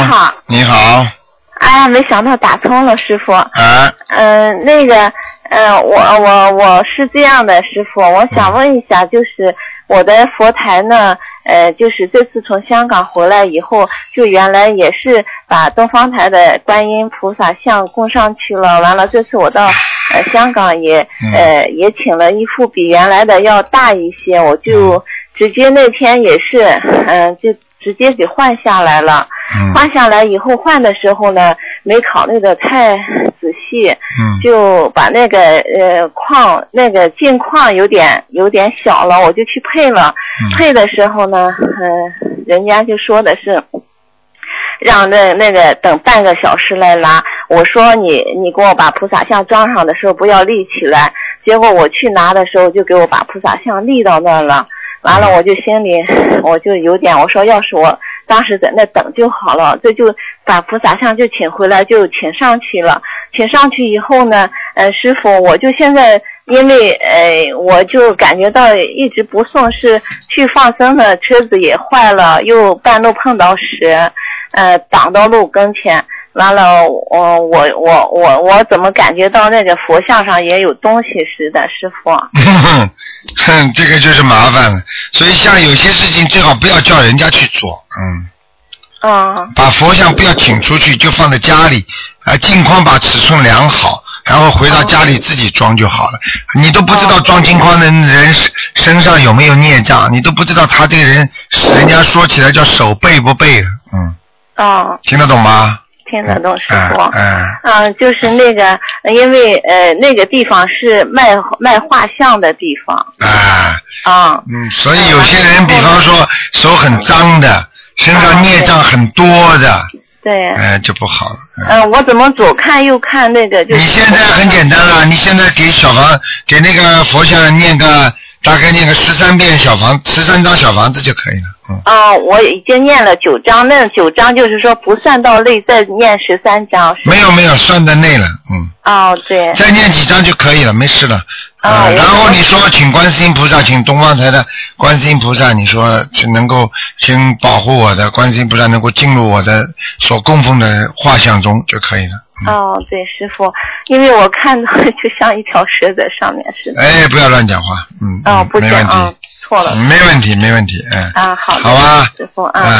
好。 你好。 哎呀，没想到打通了，师傅。 啊。 那个，我是这样的，师傅，我想问一下，就是我的佛台呢，就是这次从香港回来以后，就原来也是把东方台的观音菩萨像供上去了，完了这次我到香港也请了一副比原来的要大一些，我就直接那天也是就直接给换下来了。换下来以后换的时候呢，没考虑的太仔细，就把那个框那个镜框有点小了，我就去配了。配的时候呢，人家就说的是让那个等半个小时来拿。我说你给我把菩萨像装上的时候不要立起来，结果我去拿的时候就给我把菩萨像立到那了。完了我就心里我就有点，我说要是我当时在那等就好了，这就把菩萨像就请回来，就请上去了。请上去以后呢，师傅，我就现在因为我就感觉到一直不送，是去放生的车子也坏了，又半路碰到蛇，挡到路跟前。完了，我怎么感觉到那个佛像上也有东西似的，师傅？ 这个就是麻烦了。所以像有些事情最好不要叫人家去做，把佛像不要请出去，就放在家里，镜框把尺寸量好，然后回到家里自己装就好了。你都不知道装镜框的人身上有没有孽障，你都不知道他这个人家说起来叫手背不背的，听得懂吗？ 听得懂，师傅。就是那个，因为那个地方是卖画像的地方。所以有些人，比方说手很脏的，身上孽障很多的。对。就不好了。我怎么左看右看那个？你现在很简单了，你现在给那个佛像大概念个13遍13张小房子就可以了。 我已经念了9张，那9张就是说不算到内再念13张。 没有算在内了， 对。 再念几张就可以了，没事了。然后你说请观世音菩萨，请东方台的观世音菩萨，你说能够请保护我的观世音菩萨能够进入我的所供奉的画像中就可以了。 对，师傅，因为我看到就像一条蛇在上面似的。 不要乱讲话， 不讲，错了。 没问题。 好的， 好啊， 师傅